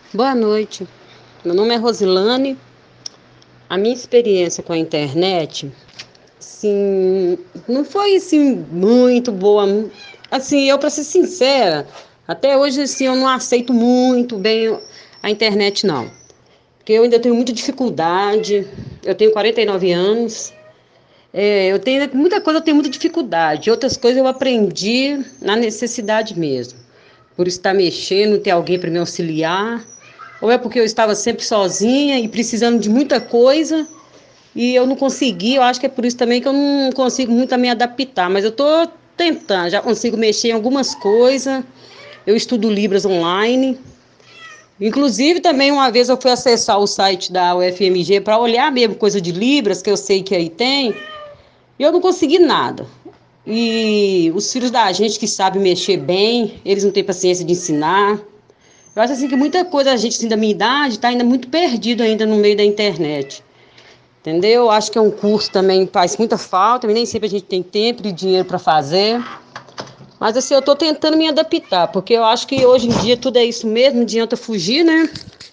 Boa noite. Meu nome é Rosilane. A minha experiência com a internet, assim, não foi assim muito boa. Assim, eu para ser sincera, até hoje assim eu não aceito muito bem a internet não, porque eu ainda tenho muita dificuldade. Eu tenho 49 anos. Eu tenho muita coisa, eu tenho muita dificuldade. Outras coisas eu aprendi na necessidade mesmo. Por estar mexendo, ter alguém para me auxiliar. Ou é porque eu estava sempre sozinha e precisando de muita coisa e eu não consegui. Eu acho que é por isso também que eu não consigo muito me adaptar. Mas eu estou tentando, já consigo mexer em algumas coisas. Eu estudo Libras online. Inclusive, também uma vez eu fui acessar o site da UFMG para olhar mesmo coisa de Libras, que eu sei que aí tem, e eu não consegui nada. E os filhos da gente que sabem mexer bem, eles não têm paciência de ensinar. Eu acho assim que muita coisa, a gente assim, da minha idade está ainda muito perdido ainda no meio da internet. Entendeu? Eu acho que é um curso também faz muita falta, nem sempre a gente tem tempo e dinheiro para fazer. Mas assim, eu estou tentando me adaptar, porque eu acho que hoje em dia tudo é isso mesmo, não adianta fugir, né?